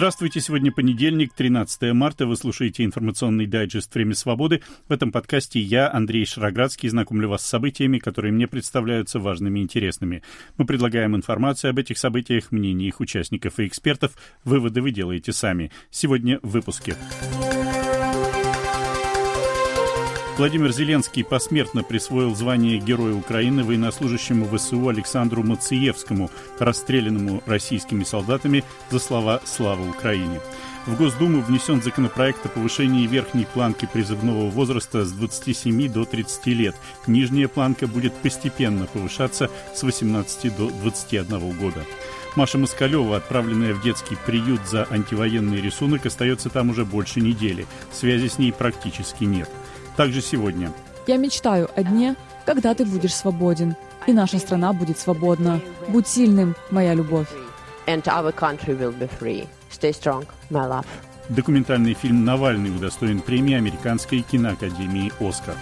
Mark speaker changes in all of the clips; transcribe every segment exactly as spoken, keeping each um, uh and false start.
Speaker 1: Здравствуйте, сегодня понедельник, тринадцатое марта, вы слушаете информационный дайджест «Время свободы». В этом подкасте я, Андрей Шароградский, знакомлю вас с событиями, которые мне представляются важными и интересными. Мы предлагаем информацию об этих событиях, мнения их участников и экспертов. Выводы вы делаете сами. Сегодня в выпуске. Владимир Зеленский посмертно присвоил звание Героя Украины военнослужащему ВСУ Александру Мациевскому, расстрелянному российскими солдатами за слова «Слава Украине». В Госдуму внесен законопроект о повышении верхней планки призывного возраста с двадцати семи до тридцати лет. Нижняя планка будет постепенно повышаться с восемнадцати до двадцати одного года. Маша Москалева, отправленная в детский приют за антивоенный рисунок, остается там уже больше недели. Связи с ней практически нет. Также сегодня.
Speaker 2: Я мечтаю о дне, когда ты будешь свободен, и наша страна будет свободна. Будь сильным, моя любовь.
Speaker 3: And our country will be free. Stay strong, my love.
Speaker 1: Документальный фильм «Навальный» удостоен премии Американской киноакадемии «Оскар».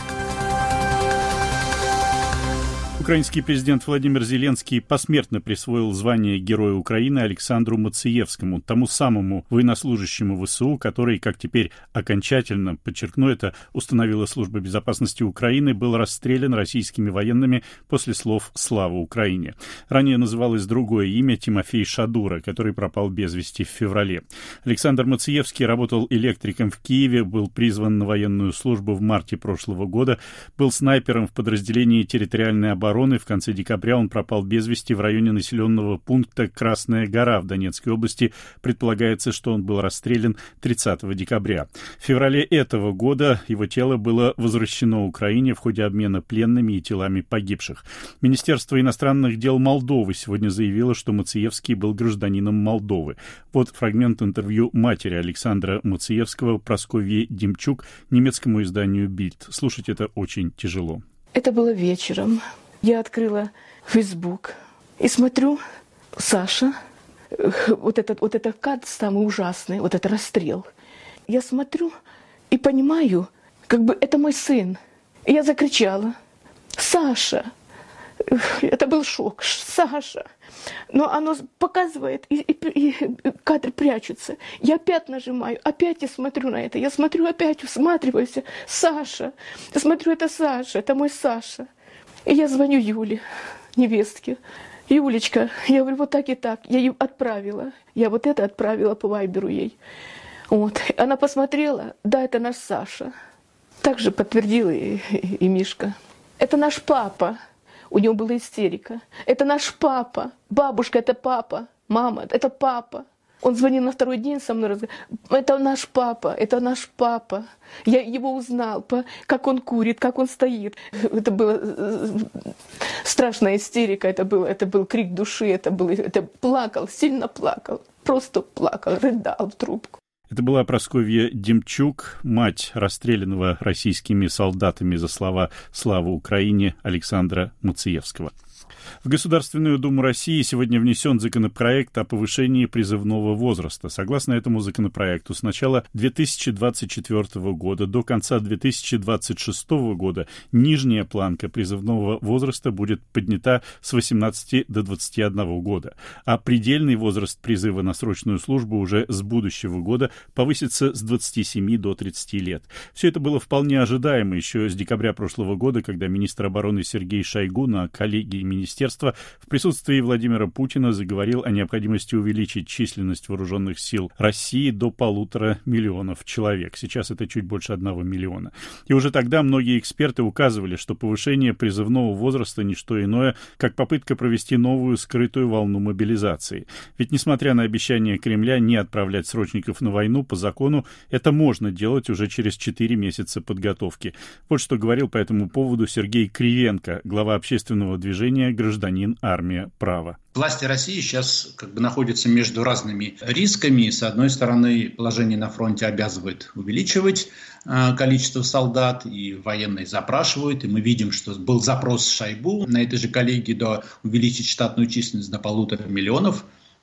Speaker 1: Украинский президент Владимир Зеленский посмертно присвоил звание Героя Украины Александру Мациевскому, тому самому военнослужащему ВСУ, который, как теперь окончательно, подчеркну это, установила Служба безопасности Украины, был расстрелян российскими военными после слов «Слава Украине». Ранее называлось другое имя — Тимофей Шадура, который пропал без вести в феврале. Александр Мациевский работал электриком в Киеве, был призван на военную службу в марте прошлого года, был снайпером в подразделении территориальной обороны. В конце декабря он пропал без вести в районе населенного пункта Красная Гора в Донецкой области. Предполагается, что он был расстрелян тридцатого декабря. В феврале этого года его тело было возвращено Украине в ходе обмена пленными и телами погибших. Министерство иностранных дел Молдовы сегодня заявило, что Мациевский был гражданином Молдовы. Вот фрагмент интервью матери Александра Мациевского Прасковьи Демчук немецкому изданию «Бильд». Слушать это очень тяжело.
Speaker 4: Это было вечером. Я открыла Facebook и смотрю, Саша, вот этот, вот этот кадр самый ужасный, вот этот расстрел. Я смотрю и понимаю, как бы это мой сын. И я закричала: «Саша!» Это был шок. «Саша!» Но оно показывает, и, и, и кадры прячутся. Я опять нажимаю, опять я смотрю на это. Я смотрю, опять усматриваюсь. «Саша!» Я смотрю, это Саша, это мой Саша. И я звоню Юле, невестке. «Юлечка», я говорю, вот так и так. Я ее отправила. Я вот это отправила по вайберу ей. Вот. Она посмотрела, да, это наш Саша. Также подтвердила и, и, и Мишка. Это наш папа. У него была истерика. Это наш папа. Бабушка, это папа. Мама, это папа. Он звонил на второй день со мной, разговаривал. Это наш папа, это наш папа. Я его узнал, как он курит, как он стоит. Это была страшная истерика, это был, это был крик души, это был, это плакал, сильно плакал, просто плакал, рыдал в трубку.
Speaker 1: Это была Прасковья Демчук, мать расстрелянного российскими солдатами за слова «Слава Украине» Александра Мациевского. В Государственную Думу России сегодня внесен законопроект о повышении призывного возраста. Согласно этому законопроекту, с начала две тысячи двадцать четвёртого года до конца две тысячи двадцать шестого года нижняя планка призывного возраста будет поднята с восемнадцати до двадцати одного года, а предельный возраст призыва на срочную службу уже с будущего года повысится с двадцати семи до тридцати лет. Все это было вполне ожидаемо еще с декабря прошлого года, когда министр обороны Сергей Шойгу на коллегии министерства в присутствии Владимира Путина заговорил о необходимости увеличить численность вооруженных сил России до полутора миллионов человек. Сейчас это чуть больше одного миллиона. И уже тогда многие эксперты указывали, что повышение призывного возраста не что иное, как попытка провести новую скрытую волну мобилизации. Ведь, несмотря на обещание Кремля не отправлять срочников на войну, по закону это можно делать уже через четыре месяца подготовки. Вот что говорил по этому поводу Сергей Кривенко, глава общественного движения «Гражданин, армия, право».
Speaker 5: Власти России сейчас как бы находятся между разными рисками. С одной стороны, положение на фронте обязывает увеличивать э, количество солдат, и военные запрашивают. И мы видим, что был запрос Шойгу на этой же коллегии до увеличить штатную численность до полутора миллионов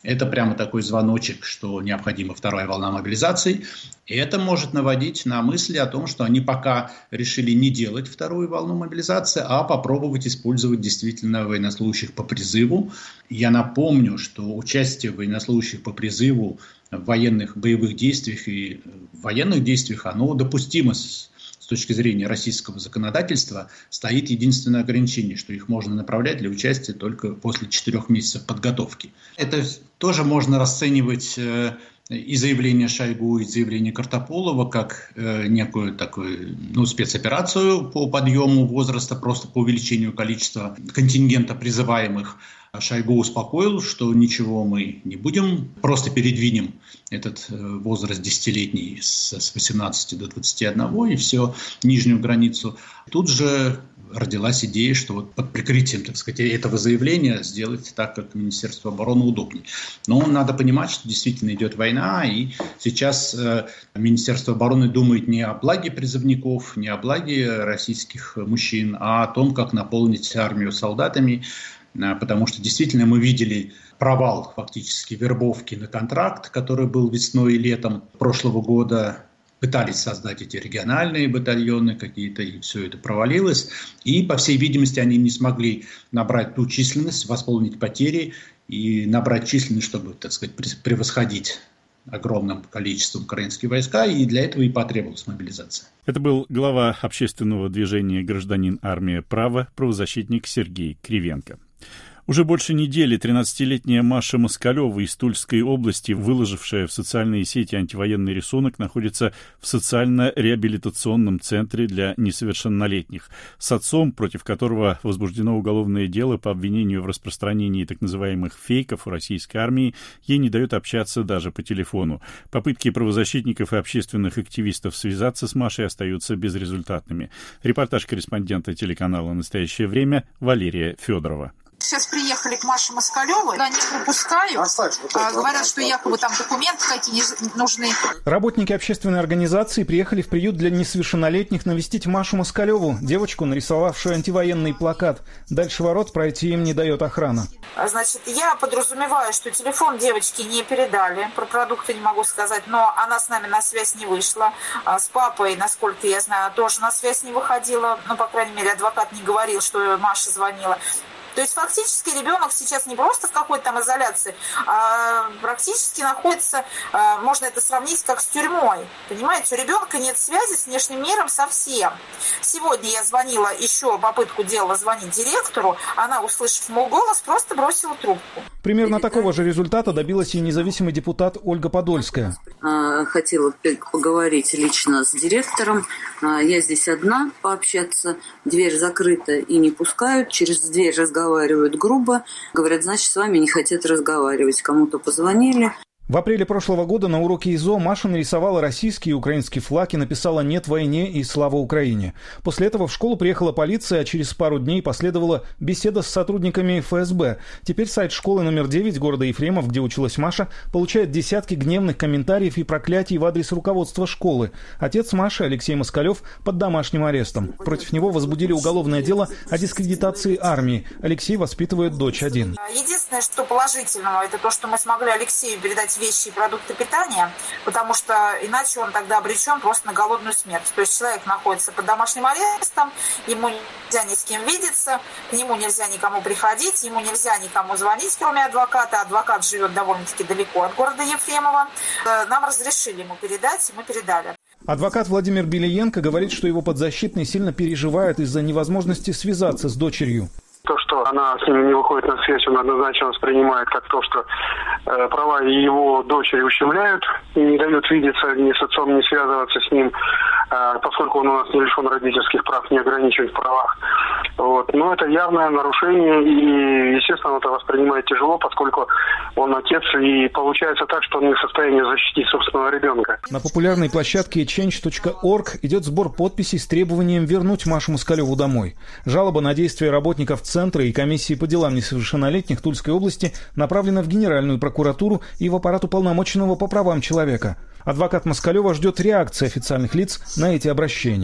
Speaker 5: это прямо такой звоночек, что необходима вторая волна мобилизации. И это может наводить на мысли о том, что они пока решили не делать вторую волну мобилизации, а попробовать использовать действительно военнослужащих по призыву. Я напомню, что участие военнослужащих по призыву в военных боевых действиях и в военных действиях, оно допустимо с, с точки зрения российского законодательства. Стоит единственное ограничение, что их можно направлять для участия только после четырех месяцев подготовки. Это тоже можно расценивать э, и заявление Шойгу, и заявление Картополова как э, некую такую ну, спецоперацию по подъему возраста, просто по увеличению количества контингента призываемых. Шойгу успокоил, что ничего мы не будем, просто передвинем этот возраст десятилетний с восемнадцати до двадцати одного и все, нижнюю границу. Тут же родилась идея, что вот под прикрытием, так сказать, этого заявления сделать так, как Министерство обороны удобнее. Но надо понимать, что действительно идет война, и сейчас э, Министерство обороны думает не о благе призывников, не о благе российских мужчин, а о том, как наполнить армию солдатами, потому что действительно мы видели провал фактически вербовки на контракт, который был весной и летом прошлого года. Пытались создать эти региональные батальоны какие-то, и все это провалилось. И, по всей видимости, они не смогли набрать ту численность, восполнить потери и набрать численность, чтобы, так сказать, превосходить огромным количеством украинские войска, и для этого и потребовалась мобилизация.
Speaker 1: Это был глава общественного движения «Гражданин. Армия. Право», правозащитник Сергей Кривенко. Уже больше недели тринадцатилетняя Маша Москалева из Тульской области, выложившая в социальные сети антивоенный рисунок, находится в социально-реабилитационном центре для несовершеннолетних. С отцом, против которого возбуждено уголовное дело по обвинению в распространении так называемых фейков у российской армии, ей не дают общаться даже по телефону. Попытки правозащитников и общественных активистов связаться с Машей остаются безрезультатными. Репортаж корреспондента телеканала «Настоящее время» Валерия Федорова.
Speaker 6: Сейчас приехали к Маше Москалевой, да, не пропускают, а, говорят, что якобы там документы какие нужны.
Speaker 7: Работники общественной организации приехали в приют для несовершеннолетних навестить Машу Москалеву, девочку, нарисовавшую антивоенный плакат. Дальше ворот пройти им не дает охрана.
Speaker 6: Значит, я подразумеваю, что телефон девочки не передали, про продукты не могу сказать, но она с нами на связь не вышла. С папой, насколько я знаю, тоже на связь не выходила, ну, по крайней мере, адвокат не говорил, что Маша звонила. То есть фактически ребенок сейчас не просто в какой-то там изоляции, а практически находится, можно это сравнить как с тюрьмой. Понимаете, у ребенка нет связи с внешним миром совсем. Сегодня я звонила, еще попытку делала звонить директору, она, услышав мой голос, просто бросила трубку.
Speaker 7: Примерно такого же результата добилась и независимый депутат Ольга Подольская.
Speaker 8: Хотела поговорить лично с директором. Я здесь одна, пообщаться. Дверь закрыта и не пускают. Через дверь разговаривают грубо. Говорят, значит, с вами не хотят разговаривать. Кому-то позвонили.
Speaker 7: В апреле прошлого года на уроке ИЗО Маша нарисовала российский и украинский флаг и написала «Нет войне» и «Слава Украине». После этого в школу приехала полиция, а через пару дней последовала беседа с сотрудниками эф эс бэ. Теперь сайт школы номер девять города Ефремов, где училась Маша, получает десятки гневных комментариев и проклятий в адрес руководства школы. Отец Маши, Алексей Москалев, под домашним арестом. Против него возбудили уголовное дело о дискредитации армии. Алексей воспитывает дочь один.
Speaker 6: Единственное, что положительного, это то, что мы смогли Алексею передать вещи и продукты питания, потому что иначе он тогда обречен просто на голодную смерть. То есть человек находится под домашним арестом, ему нельзя ни с кем видеться, к нему нельзя никому приходить, ему нельзя никому звонить, кроме адвоката. Адвокат живет довольно-таки далеко от города Ефремова. Нам разрешили ему передать, и мы передали.
Speaker 7: Адвокат Владимир Белиенко говорит, что его подзащитный сильно переживает из-за невозможности связаться с дочерью.
Speaker 9: То, что она с ним не выходит на связь, он однозначно воспринимает как то, что э, права его дочери ущемляют и не дают видеться ни с отцом, ни связываться с ним, э, поскольку он у нас не лишен родительских прав, не ограничен в правах. Вот. Но это явное нарушение, и, естественно, он это воспринимает тяжело, поскольку он отец, и получается так, что он не в состоянии защитить собственного ребенка.
Speaker 7: На популярной площадке ченч точка орг идет сбор подписей с требованием вернуть Машу Москалеву домой. Жалоба на действия работников Центра и комиссии по делам несовершеннолетних Тульской области направлена в Генеральную прокуратуру и в аппарат уполномоченного по правам человека. Адвокат Москалева ждет реакции официальных лиц на эти обращения.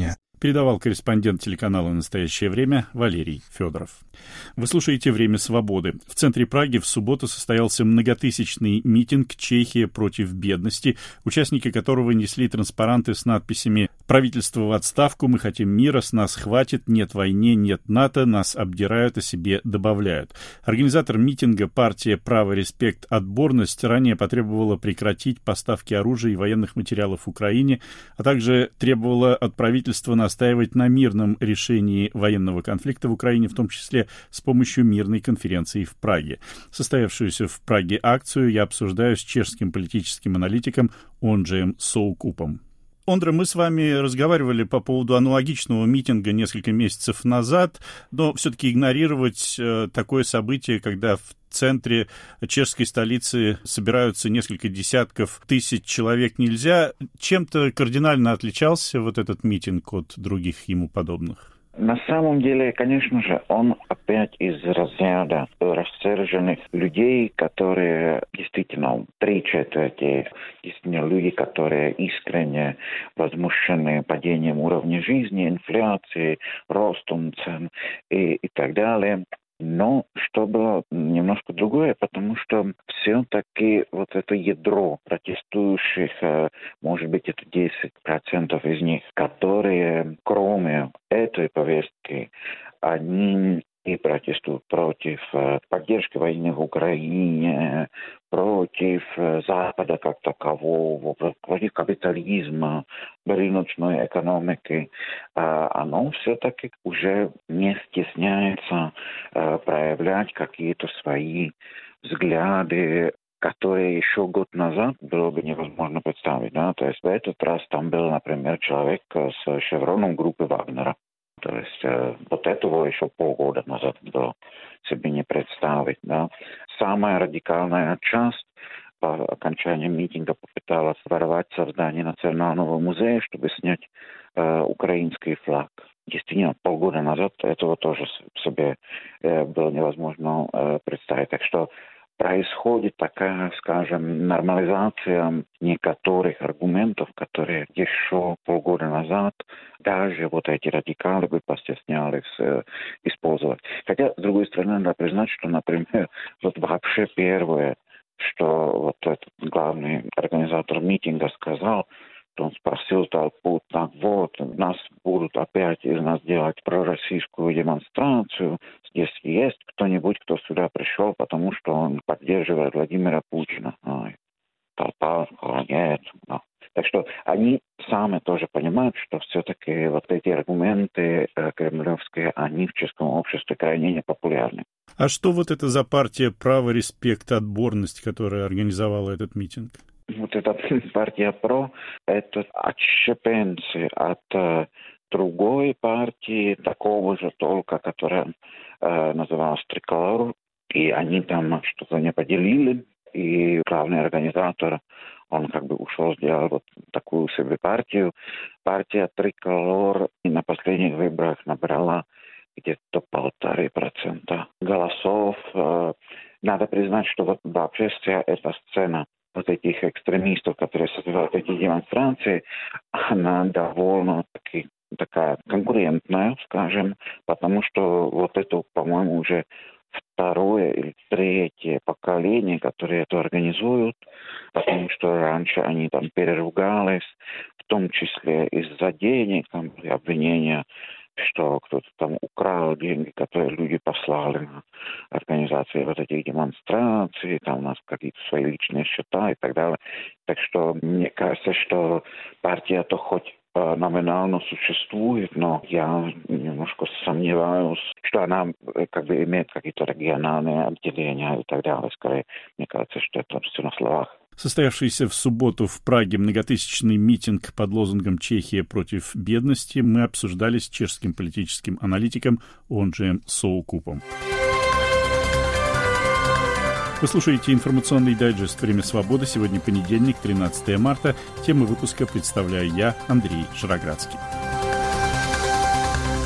Speaker 1: Передавал корреспондент телеканала «Настоящее время» Валерий Федоров. Вы слушаете «Время свободы». В центре Праги в субботу состоялся многотысячный митинг «Чехия против бедности», участники которого несли транспаранты с надписями «Правительство в отставку, мы хотим мира, с нас хватит, нет войне, нет НАТО, нас обдирают, о себе добавляют». Организатор митинга партия «Право, респект, отборность» ранее потребовала прекратить поставки оружия и военных материалов Украине, а также требовала от правительства настаивать на мирном решении военного конфликта в Украине, в том числе с помощью мирной конференции в Праге. Состоявшуюся в Праге акцию я обсуждаю с чешским политическим аналитиком Онджеем Соукупом. Ондре, мы с вами разговаривали по поводу аналогичного митинга несколько месяцев назад, но все-таки игнорировать э, такое событие, когда в центре чешской столицы собираются несколько десятков тысяч человек, нельзя. Чем-то кардинально отличался вот этот митинг от других ему подобных?
Speaker 10: На самом деле, конечно же, он опять из разряда рассерженных людей, которые действительно три четверти, действительно люди, которые искренне возмущены падением уровня жизни, инфляцией, ростом цен и, и так далее. Но что было немножко другое, потому что все-таки вот это ядро протестующих, может быть, это десять процентов из них, которые, кроме этой повестки, они и протестуют против поддержки войны в Украине, против Запада как такового, против капитализма, рыночной экономики, оно все-таки уже не стесняется проявлять какие-то свои взгляды, которые еще год назад было бы невозможно представить. Да? То есть в этот раз там был, например, человек с шевроном группы Вагнера. То есть э, вот этого еще полгода назад было себе не представить. Да. Самая радикальная часть по окончании митинга попыталась ворваться в здание Национального музея, чтобы снять э, украинский флаг. Действительно, полгода назад этого тоже себе э, было невозможно э, представить. Так что происходит такая, скажем, нормализация некоторых аргументов, которые еще полгода назад даже вот эти радикалы бы постеснялись э, использовать. Хотя, с другой стороны, надо признать, что, например, вот вообще первое, что вот этот главный организатор митинга сказал, что он спросил толпу, так вот, нас будут опять из нас делать пророссийскую демонстрацию. Здесь есть кто-нибудь, кто сюда пришел, потому что он поддерживает Владимира Путина. Ой, толпа, нет. No. Так что они сами тоже понимают, что все-таки вот эти аргументы э, кремлевские, они в чешском обществе крайне непопулярны.
Speaker 1: А что вот это за партия «Право, респект, отборность», которая организовала этот митинг?
Speaker 10: Вот эта партия «Про» — это отщепенцы от э, другой партии, такого же толка, которая э, называлась «Триколор», и они там что-то не поделили, и главный организатор, он как бы ушел, сделал вот такую себе партию. Партия «Триколор» на последних выборах набрала где-то полторы процента голосов. Э, надо признать, что вот вообще вся эта сцена вот этих экстремистов, которые созывают эти демонстрации, она довольно-таки такая конкурентная, скажем, потому что вот это, по-моему, уже второе или третье поколение, которые это организуют, потому что раньше они там переругались, в том числе из-за денег, там были обвинения, что кто-то там украл деньги, которые люди послали на организацию вот этих демонстраций, там у нас какие-то свои личные счета и так далее. Так что мне кажется, что партия-то хоть э, номинально существует, но я немножко сомневаюсь, что она э, как бы имеет какие-то региональные отделения и так далее. Скорее, мне кажется, что это все на словах.
Speaker 1: Состоявшийся в субботу в Праге многотысячный митинг под лозунгом «Чехия против бедности» мы обсуждали с чешским политическим аналитиком Онджеем Соукупом. Вы слушаете информационный дайджест «Время свободы». Сегодня понедельник, тринадцатое марта. Тему выпуска представляю я, Андрей Шароградский.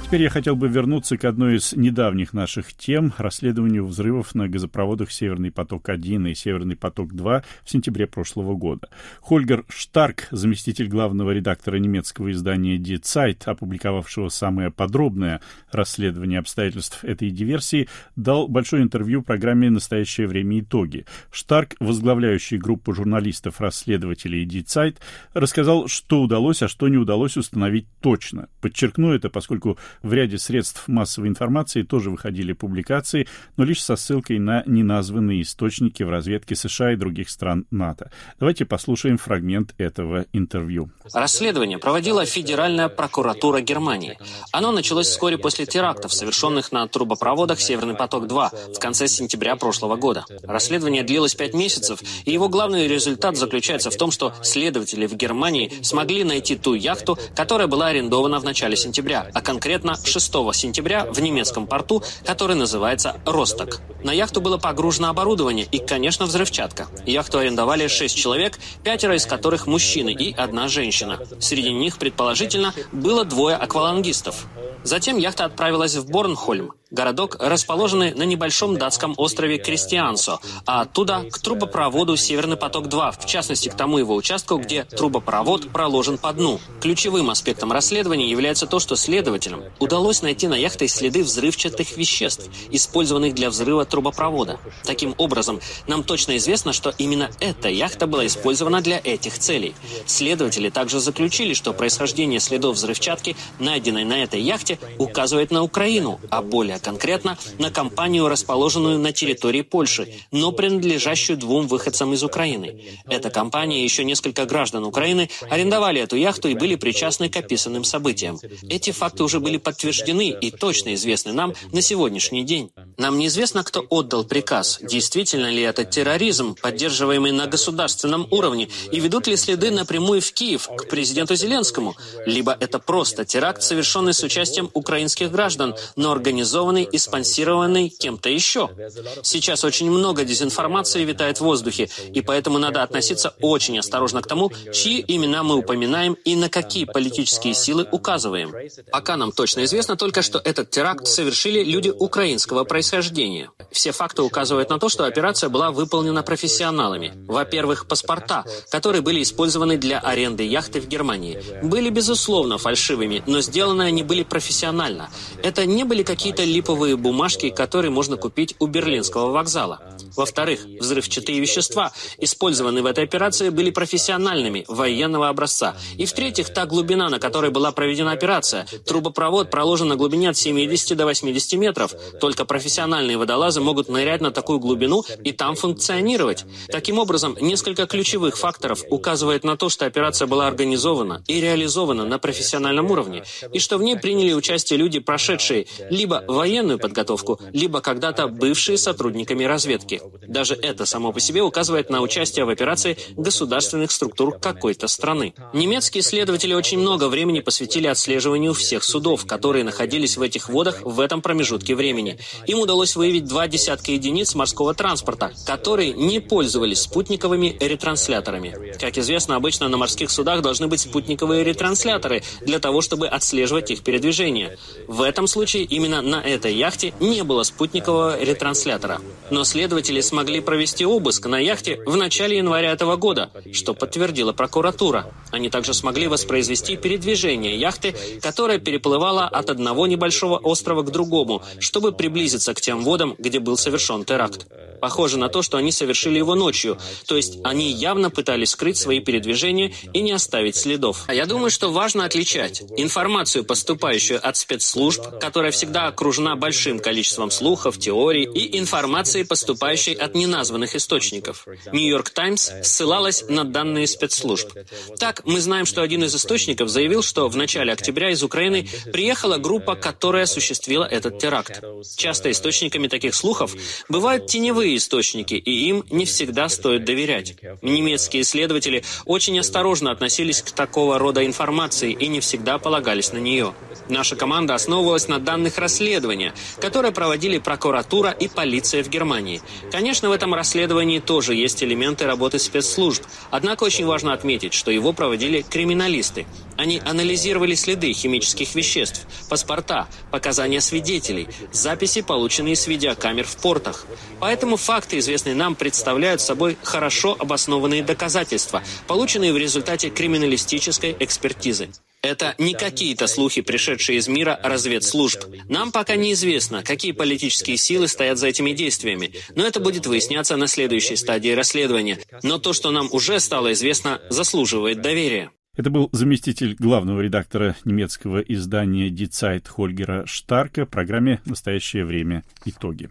Speaker 1: Теперь я хотел бы вернуться к одной из недавних наших тем – расследованию взрывов на газопроводах «Северный поток-один» и «Северный поток-два» в сентябре прошлого года. Хольгер Штарк, заместитель главного редактора немецкого издания Die Zeit, опубликовавшего самое подробное расследование обстоятельств этой диверсии, дал большое интервью программе «Настоящее время. Итоги». Штарк, возглавляющий группу журналистов-расследователей Die Zeit, рассказал, что удалось, а что не удалось установить точно. Подчеркну это, поскольку в ряде средств массовой информации тоже выходили публикации, но лишь со ссылкой на неназванные источники в разведке США и других стран НАТО. Давайте послушаем фрагмент этого интервью.
Speaker 11: Расследование проводила Федеральная прокуратура Германии. Оно началось вскоре после терактов, совершенных на трубопроводах «Северный поток-два» в конце сентября прошлого года. Расследование длилось пять месяцев, и его главный результат заключается в том, что следователи в Германии смогли найти ту яхту, которая была арендована в начале сентября, а конкретно шестого сентября в немецком порту, который называется «Росток». На яхту было погружено оборудование и, конечно, взрывчатка. Яхту арендовали шесть человек, пятеро из которых мужчины и одна женщина. Среди них, предположительно, было двое аквалангистов. Затем яхта отправилась в Борнхольм, городок, расположенный на небольшом датском острове Кристиансо, а оттуда к трубопроводу «Северный поток-два», в частности, к тому его участку, где трубопровод проложен по дну. Ключевым аспектом расследования является то, что следователям удалось найти на яхте следы взрывчатых веществ, использованных для взрыва трубопровода. Таким образом, нам точно известно, что именно эта яхта была использована для этих целей. Следователи также заключили, что происхождение следов взрывчатки, найденной на этой яхте, указывает на Украину, а более конкретно на компанию, расположенную на территории Польши, но принадлежащую двум выходцам из Украины. Эта компания и еще несколько граждан Украины арендовали эту яхту и были причастны к описанным событиям. Эти факты уже были подтверждены и точно известны нам на сегодняшний день. Нам неизвестно, кто отдал приказ, действительно ли это терроризм, поддерживаемый на государственном уровне, и ведут ли следы напрямую в Киев, к президенту Зеленскому, либо это просто теракт, совершенный с участием украинских граждан, но организованный и спонсированный кем-то еще. Сейчас очень много дезинформации витает в воздухе, и поэтому надо относиться очень осторожно к тому, чьи имена мы упоминаем и на какие политические силы указываем. Пока нам точно известно только, что этот теракт совершили люди украинского происхождения. Все факты указывают на то, что операция была выполнена профессионалами. Во-первых, паспорта, которые были использованы для аренды яхты в Германии, были, безусловно, фальшивыми, но сделаны они были профессионально. Это не были какие-то липовые бумажки, которые можно купить у Берлинского вокзала. Во-вторых, взрывчатые вещества, использованные в этой операции, были профессиональными, военного образца. И в-третьих, та глубина, на которой была проведена операция. Трубопровод проложен на глубине от семидесяти до восьмидесяти метров. Только профессиональные водолазы могут нырять на такую глубину и там функционировать. Таким образом, несколько ключевых факторов указывает на то, что операция была организована и реализована на профессиональном уровне, и что в ней приняли участие люди, прошедшие либо военную подготовку, либо когда-то бывшие сотрудниками разведки. Даже это само по себе указывает на участие в операции государственных структур какой-то страны. Немецкие исследователи очень много времени посвятили отслеживанию всех судов, которые находились в этих водах в этом промежутке времени. Им удалось выявить два десятка единиц морского транспорта, которые не пользовались спутниковыми ретрансляторами. Как известно, обычно на морских судах должны быть спутниковые ретрансляторы для того, чтобы отслеживать их передвижение. В этом случае именно на этой яхте не было спутникового ретранслятора. Но следователи смогли провести обыск на яхте в начале января этого года, что подтвердила прокуратура. Они также смогли воспроизвести передвижение яхты, которая переплывала от одного небольшого острова к другому, чтобы приблизиться к тем водам, где был совершен теракт. Похоже на то, что они совершили его ночью, то есть они явно пытались скрыть свои передвижения и не оставить следов. А я думаю, что важно отличать информацию, поступающую от спецслужб, которая всегда окружена большим количеством слухов, теорий, и информации, поступающей от неназванных источников. Нью-Йорк Таймс ссылалась на данные спецслужб. Так, мы знаем, что один из источников заявил, что в начале октября из Украины приехала группа, которая осуществила этот теракт. Часто источниками таких слухов бывают теневые источники, и им не всегда стоит доверять. Немецкие исследователи очень осторожно относились к такого рода информации и не всегда полагались на нее. Наша команда основывалась на данных расследования, которые проводили прокуратура и полиция в Германии. Конечно, в этом расследовании тоже есть элементы работы спецслужб, однако очень важно отметить, что его проводили криминалисты. Они анализировали следы химических веществ, паспорта, показания свидетелей, записи, полученные с видеокамер в портах. Поэтому факты, известные нам, представляют собой хорошо обоснованные доказательства, полученные в результате криминалистической экспертизы. Это не какие-то слухи, пришедшие из мира разведслужб. Нам пока неизвестно, какие политические силы стоят за этими действиями, но это будет выясняться на следующей стадии расследования. Но то, что нам уже стало известно, заслуживает доверия.
Speaker 1: Это был заместитель главного редактора немецкого издания Die Zeit Хольгера Штарка в программе «Настоящее время. Итоги».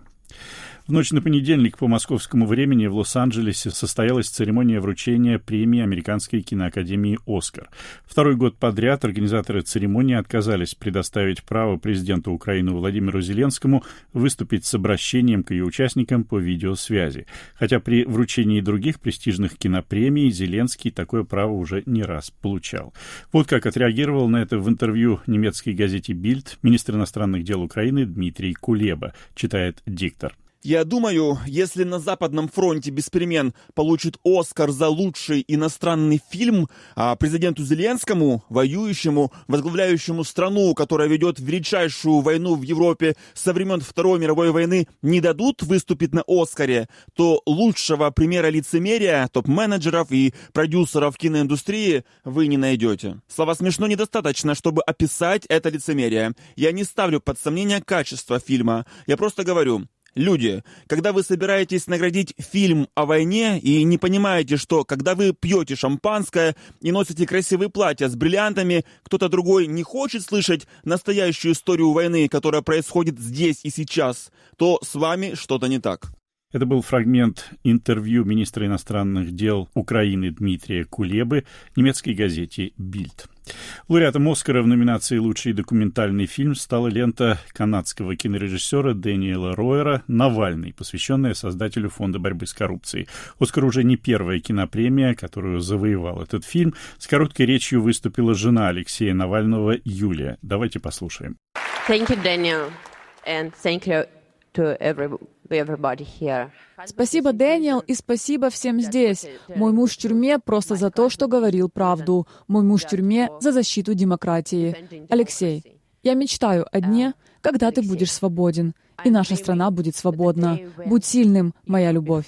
Speaker 1: В ночь на понедельник по московскому времени в Лос-Анджелесе состоялась церемония вручения премии Американской киноакадемии «Оскар». Второй год подряд организаторы церемонии отказались предоставить право президенту Украины Владимиру Зеленскому выступить с обращением к ее участникам по видеосвязи. Хотя при вручении других престижных кинопремий Зеленский такое право уже не раз получал. Вот как отреагировал на это в интервью немецкой газете «Бильд» министр иностранных дел Украины Дмитрий Кулеба, читает диктор.
Speaker 12: Я думаю, если на Западном фронте без перемен получит «Оскар» за лучший иностранный фильм, а президенту Зеленскому, воюющему, возглавляющему страну, которая ведет величайшую войну в Европе со времен Второй мировой войны, не дадут выступить на «Оскаре», то лучшего примера лицемерия топ-менеджеров и продюсеров киноиндустрии вы не найдете. Слова «смешно» недостаточно, чтобы описать это лицемерие. Я не ставлю под сомнение качество фильма. Я просто говорю... Люди, когда вы собираетесь наградить фильм о войне и не понимаете, что когда вы пьете шампанское и носите красивые платья с бриллиантами, кто-то другой не хочет слышать настоящую историю войны, которая происходит здесь и сейчас, то с вами что-то не так.
Speaker 1: Это был фрагмент интервью министра иностранных дел Украины Дмитрия Кулебы немецкой газете «Бильд». Лауреатом «Оскара» в номинации «Лучший документальный фильм» стала лента канадского кинорежиссера Дэниела Роера «Навальный», посвященная создателю Фонда борьбы с коррупцией. «Оскар» уже не первая кинопремия, которую завоевал этот фильм. С короткой речью выступила жена Алексея Навального Юлия. Давайте послушаем.
Speaker 3: Thank you, Daniel, and thank you to every, everybody here.
Speaker 2: Спасибо, Дэниел, и спасибо всем здесь. Мой муж в тюрьме просто за то, что говорил правду. Мой муж в тюрьме за защиту демократии. Алексей, я мечтаю о дне, когда ты будешь свободен, и наша страна будет свободна. Будь сильным, моя любовь.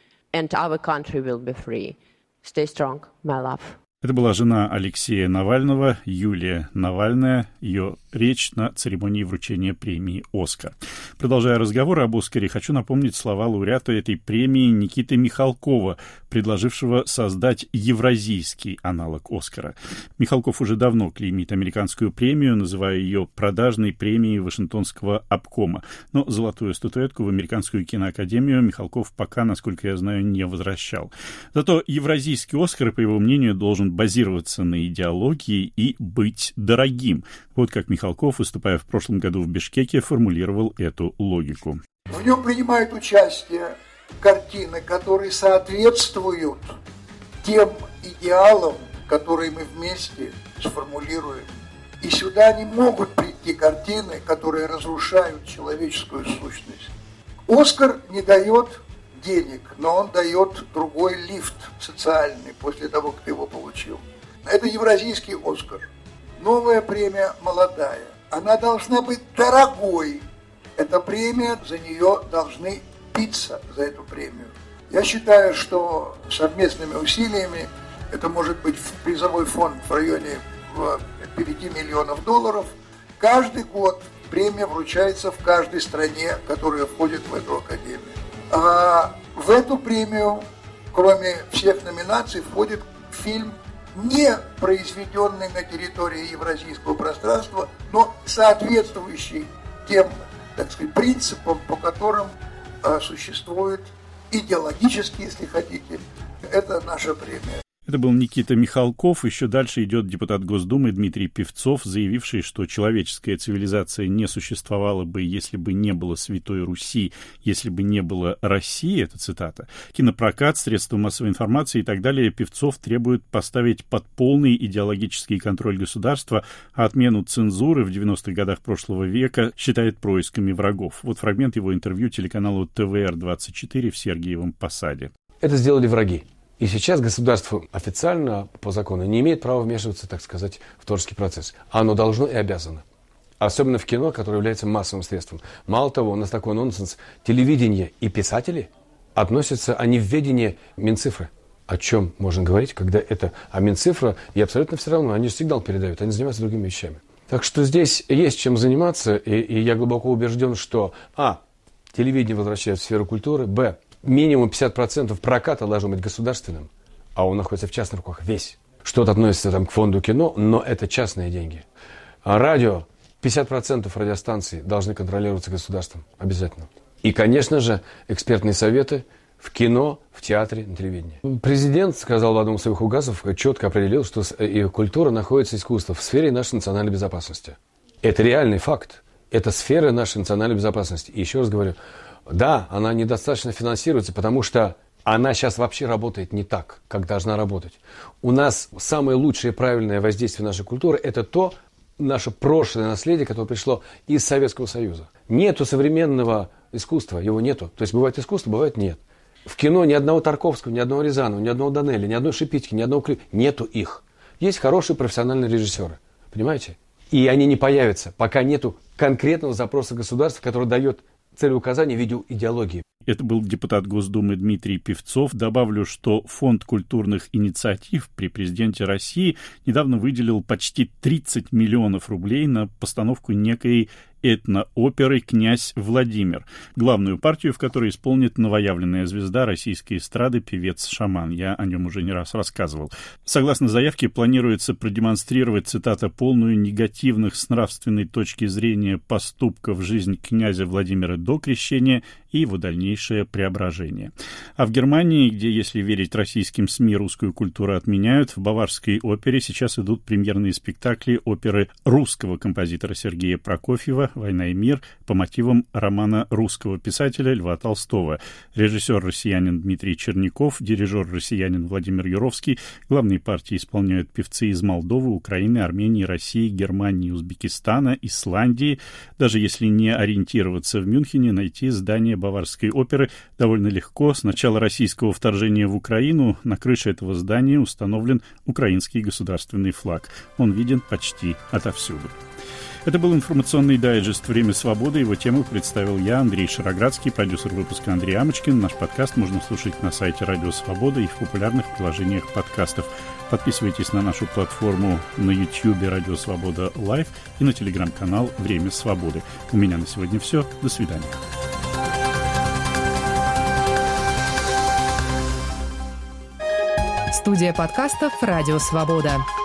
Speaker 1: Это была жена Алексея Навального, Юлия Навальная, ее речь на церемонии вручения премии «Оскар». Продолжая разговор об «Оскаре», хочу напомнить слова лауреата этой премии Никиты Михалкова, предложившего создать евразийский аналог «Оскара». Михалков уже давно клеймит американскую премию, называя ее продажной премией Вашингтонского обкома. Но золотую статуэтку в Американскую киноакадемию Михалков пока, насколько я знаю, не возвращал. Зато евразийский «Оскар», по его мнению, должен базироваться на идеологии и быть дорогим. Вот как Михалков, выступая в прошлом году в Бишкеке, формулировал эту логику.
Speaker 13: В нем принимают участие картины, которые соответствуют тем идеалам, которые мы вместе сформулируем. И сюда не могут прийти картины, которые разрушают человеческую сущность. «Оскар» не дает денег, но он дает другой лифт социальный после того, как ты его получил. Это евразийский «Оскар». Новая премия молодая. Она должна быть дорогой. Эта премия, за нее должны биться, за эту премию. Я считаю, что совместными усилиями, это может быть призовой фонд в районе пяти миллионов долларов, каждый год премия вручается в каждой стране, которая входит в эту академию. А в эту премию, кроме всех номинаций, входит фильм, не произведенный на территории евразийского пространства, но соответствующий тем, так сказать, принципам, по которым э, существует идеологически, если хотите, это наша премия.
Speaker 1: Это был Никита Михалков. Еще дальше идет депутат Госдумы Дмитрий Певцов, заявивший, что человеческая цивилизация не существовала бы, если бы не было Святой Руси, если бы не было России, это цитата. Кинопрокат, средства массовой информации и так далее Певцов требует поставить под полный идеологический контроль государства, а отмену цензуры в девяностых годах прошлого века считает происками врагов. Вот фрагмент его интервью телеканалу тэ вэ эр двадцать четыре в Сергиевом Посаде.
Speaker 14: Это сделали враги. И сейчас государство официально, по закону, не имеет права вмешиваться, так сказать, в творческий процесс. Оно должно и обязано. Особенно в кино, которое является массовым средством. Мало того, у нас такой нонсенс. Телевидение и писатели относятся, они в ведении Минцифры. О чем можно говорить, когда это... А Минцифра, и абсолютно все равно, они же сигнал передают, они занимаются другими вещами. Так что здесь есть чем заниматься, и, и я глубоко убежден, что а. телевидение возвращает в сферу культуры, б. минимум пятьдесят процентов проката должно быть государственным, а он находится в частных руках весь. Что-то относится там к фонду кино, но это частные деньги. А радио, пятьдесят процентов радиостанций должны контролироваться государством, обязательно. И, конечно же, экспертные советы в кино, в театре, на телевидении. Президент сказал в одном из своих указов, четко определил, что и культура находится, искусство, в сфере нашей национальной безопасности. Это реальный факт. Это сфера нашей национальной безопасности. И еще раз говорю, да, она недостаточно финансируется, потому что она сейчас вообще работает не так, как должна работать. У нас самое лучшее и правильное воздействие нашей культуры – это то наше прошлое наследие, которое пришло из Советского Союза. Нету современного искусства, его нету. То есть бывает искусство, бывает нет. В кино ни одного Тарковского, ни одного Рязанова, ни одного Данелли, ни одной Шипитьки, ни одного Крю... Нету их. Есть хорошие профессиональные режиссеры, понимаете? И они не появятся, пока нету конкретного запроса государства, который дает целеуказания в виде идеологии.
Speaker 1: Это был депутат Госдумы Дмитрий Певцов. Добавлю, что Фонд культурных инициатив при президенте России недавно выделил почти тридцать миллионов рублей на постановку некой этнооперы «Князь Владимир», главную партию, в которой исполнит новоявленная звезда российской эстрады, певец-шаман. Я о нем уже не раз рассказывал. Согласно заявке, планируется продемонстрировать, цитата, «полную негативных с нравственной точки зрения поступков в жизнь князя Владимира до крещения и его дальнейшее преображение». А в Германии, где, если верить российским СМИ, русскую культуру отменяют, в Баварской опере сейчас идут премьерные спектакли оперы русского композитора Сергея Прокофьева «Война и мир» по мотивам романа русского писателя Льва Толстого. Режиссер-россиянин Дмитрий Черняков, дирижер-россиянин Владимир Юровский. Главные партии исполняют певцы из Молдовы, Украины, Армении, России, Германии, Узбекистана, Исландии. Даже если не ориентироваться в Мюнхене, найти здание Баварской оперы довольно легко. С начала российского вторжения в Украину на крыше этого здания установлен украинский государственный флаг. Он виден почти отовсюду. Это был информационный дайджест «Время свободы». Его тему представил я, Андрей Шароградский, продюсер выпуска Андрей Амочкин. Наш подкаст можно слушать на сайте Радио Свобода и в популярных приложениях подкастов. Подписывайтесь на нашу платформу на YouTube Радио Свобода Лайв и на телеграм-канал «Время свободы». У меня на сегодня все. До свидания.
Speaker 15: Студия подкастов «Радио Свобода».